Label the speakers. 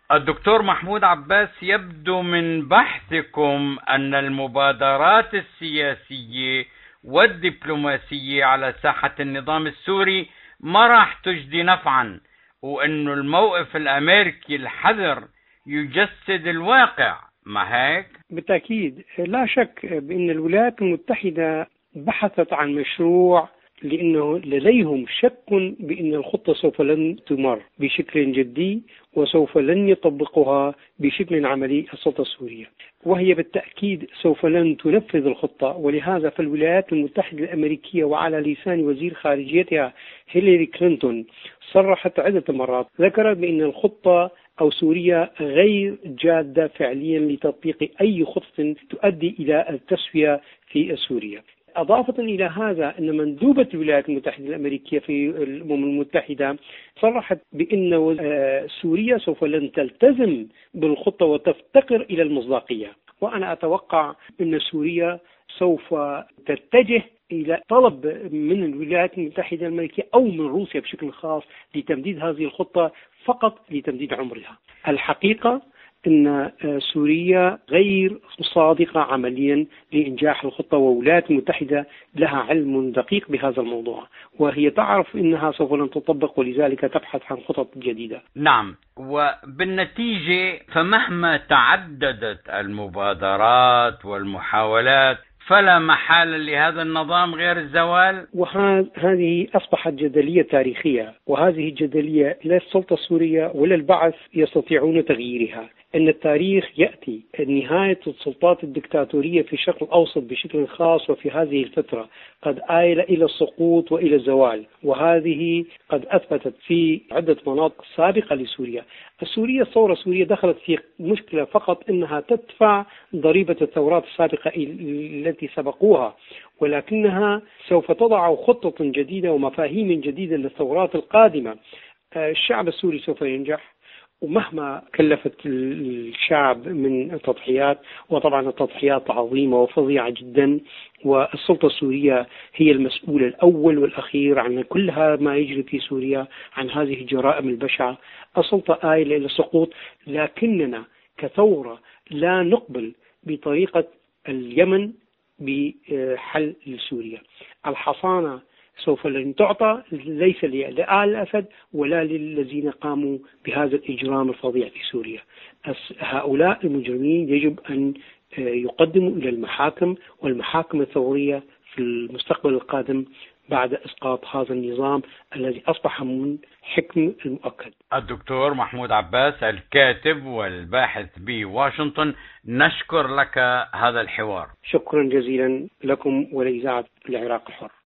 Speaker 1: الدكتور محمود عباس، يبدو من بحثكم أن المبادرات السياسية والدبلوماسية على ساحة النظام السوري ما راح تجدي نفعا، وأنه الموقف الأمريكي الحذر يجسد الواقع، ما هيك؟
Speaker 2: بالتأكيد لا شك بأن الولايات المتحدة بحثت عن مشروع، لأنه لديهم شك بأن الخطة سوف لن تمر بشكل جدي وسوف لن يطبقها بشكل عملي السلطة السورية، وهي بالتأكيد سوف لن تنفذ الخطة. ولهذا فالولايات المتحدة الأمريكية وعلى لسان وزير خارجيتها هيلاري كلينتون صرحت عدة مرات، ذكرت بأن الخطة أو سوريا غير جادة فعليا لتطبيق أي خطة تؤدي إلى التسوية في سوريا. أضافة إلى هذا أن مندوبة الولايات المتحدة الأمريكية في الأمم المتحدة صرحت بأن سوريا سوف لن تلتزم بالخطة وتفتقر إلى المصداقية. وأنا أتوقع أن سوريا سوف تتجه إلى طلب من الولايات المتحدة الأمريكية أو من روسيا بشكل خاص لتمديد هذه الخطة فقط لتمديد عمرها. الحقيقة أن سوريا غير صادقة عمليا لإنجاح الخطة، والولايات المتحدة لها علم دقيق بهذا الموضوع، وهي تعرف أنها سوف لن تطبق، ولذلك تبحث عن خطط جديدة.
Speaker 1: نعم، وبالنتيجة فمهما تعددت المبادرات والمحاولات فلا محال لهذا النظام غير الزوال.
Speaker 2: وهذه أصبحت جدلية تاريخية، وهذه الجدلية لا السلطة السورية ولا البعث يستطيعون تغييرها. أن التاريخ يأتي نهاية السلطات الدكتاتورية في الشرق الأوسط بشكل خاص، وفي هذه الفترة قد آل إلى السقوط وإلى الزوال، وهذه قد أثبتت في عدة مناطق سابقة لسوريا. الثورة السورية دخلت في مشكلة فقط أنها تدفع ضريبة الثورات السابقة التي سبقوها، ولكنها سوف تضع خطة جديدة ومفاهيم جديدة للثورات القادمة. الشعب السوري سوف ينجح، ومهما كلفت الشعب من تضحيات، وطبعا التضحيات عظيمة وفظيعة جدا، والسلطة السورية هي المسؤول الأول والأخير عن كل ما يجري في سوريا، عن هذه الجرائم البشعة. السلطة آيلة إلى السقوط، لكننا كثورة لا نقبل بطريقة اليمن بحل لسوريا. الحصانة سوف لن تعطى، ليس لآل الأسد ولا للذين قاموا بهذا الإجرام الفظيع في سوريا. هؤلاء المجرمين يجب أن يقدموا إلى المحاكم، والمحاكم الثورية في المستقبل القادم بعد إسقاط هذا النظام الذي أصبح من حكم المؤكد.
Speaker 1: الدكتور محمود عباس، الكاتب والباحث بواشنطن، نشكر لك هذا الحوار.
Speaker 2: شكرا جزيلا لكم ولإذاعة العراق الحر.